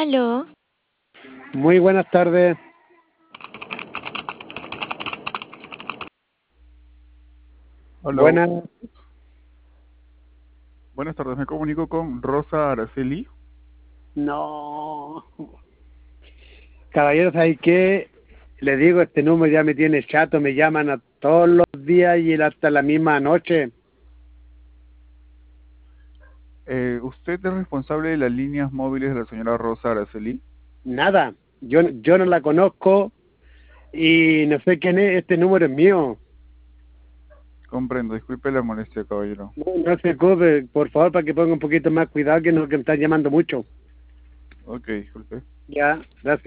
Aló, Muy buenas tardes. Hola, Buenas. buenas tardes. Me comunico con Rosa Araceli. No. Caballeros, ¿hay qué? Les digo, este número ya me tiene chato, me llaman a todos los días y hasta la misma noche. ¿Usted es responsable de las líneas móviles de la señora Rosa Araceli? Nada. Yo no la conozco y no sé quién es. Este número es mío. Comprendo, disculpe la molestia, caballero. No se preocupe, por favor, para que ponga un poquito más cuidado, que nos que me están llamando mucho. Ok, disculpe. Ya, gracias.